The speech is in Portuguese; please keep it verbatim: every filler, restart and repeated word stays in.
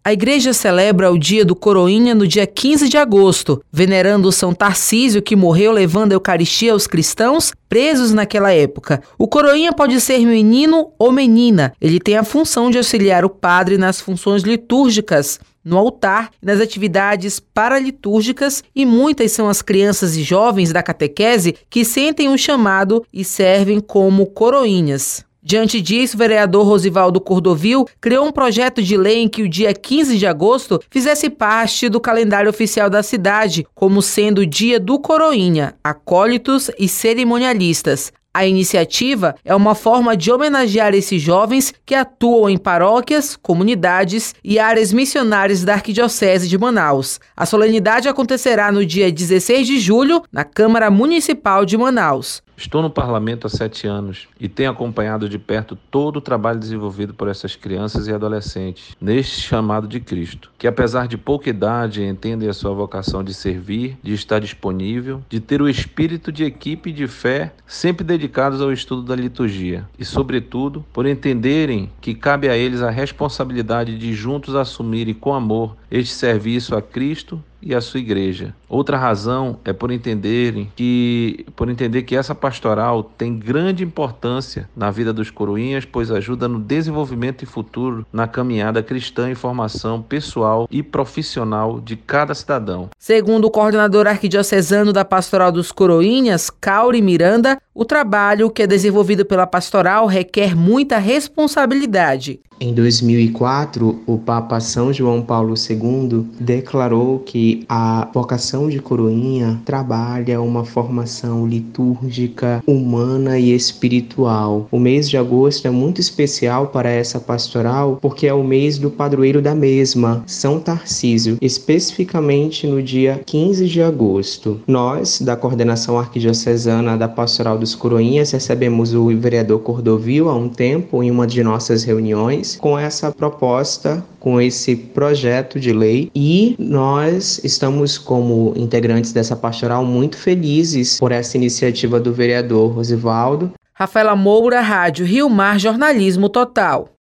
A igreja celebra o dia do Coroinha no dia quinze de agosto, venerando São Tarcísio, que morreu levando a Eucaristia aos cristãos presos naquela época. O Coroinha pode ser menino ou menina. Ele tem a função de auxiliar o padre nas funções litúrgicas, no altar e nas atividades paralitúrgicas, e muitas são as crianças e jovens da catequese que sentem o chamado e servem como coroinhas. Diante disso, o vereador Rosivaldo Cordovil criou um projeto de lei em que o dia quinze de agosto fizesse parte do calendário oficial da cidade, como sendo o dia do Coroinha, acólitos e cerimonialistas. A iniciativa é uma forma de homenagear esses jovens que atuam em paróquias, comunidades e áreas missionárias da Arquidiocese de Manaus. A solenidade acontecerá no dia dezesseis de julho, na Câmara Municipal de Manaus. Estou no parlamento há sete anos e tenho acompanhado de perto todo o trabalho desenvolvido por essas crianças e adolescentes neste chamado de Cristo, que apesar de pouca idade entendem a sua vocação de servir, de estar disponível, de ter o espírito de equipe e de fé sempre dedicados ao estudo da liturgia e, sobretudo, por entenderem que cabe a eles a responsabilidade de juntos assumirem com amor este serviço a Cristo e a sua igreja. Outra razão é por entenderem que, por entender que essa pastoral tem grande importância na vida dos coroinhas, pois ajuda no desenvolvimento e futuro na caminhada cristã e formação pessoal e profissional de cada cidadão. Segundo o coordenador arquidiocesano da Pastoral dos Coroinhas, Cauri Miranda, o trabalho que é desenvolvido pela pastoral requer muita responsabilidade. Em dois mil e quatro, o Papa São João Paulo segundo declarou que a vocação de coroinha trabalha uma formação litúrgica, humana e espiritual. O mês de agosto é muito especial para essa pastoral porque é o mês do padroeiro da mesma, São Tarcísio, especificamente no dia quinze de agosto. Nós, da Coordenação Arquidiocesana da Pastoral dos Coroinhas, recebemos o vereador Cordovil há um tempo em uma de nossas reuniões com essa proposta, com esse projeto de lei, e nós estamos, como integrantes dessa pastoral, muito felizes por essa iniciativa do vereador Rosivaldo. Rafaela Moura, Rádio Rio Mar Jornalismo Total.